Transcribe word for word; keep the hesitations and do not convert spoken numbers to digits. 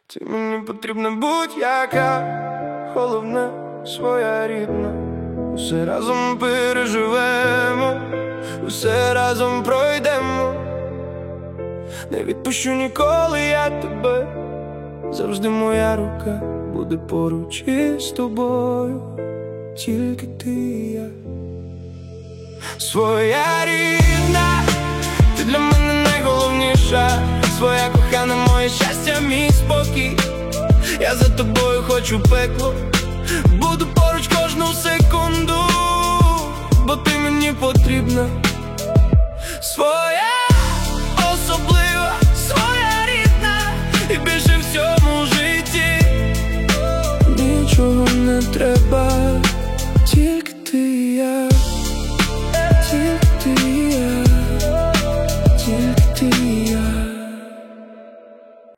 Ти мені потрібна будь-яка, головне своя рідна. Усе разом переживемо, усе разом пройдемо. Не відпущу ніколи я тебе, завжди моя рука буде поруч із тобою, тільки ти і я. Своя рідна, ти для мене найголовніша. Своя кохана, моє щастя, мій спокій. Я за тобою хочу пекло, буду поруч кожну секунду, бо ти мені потрібна. Своя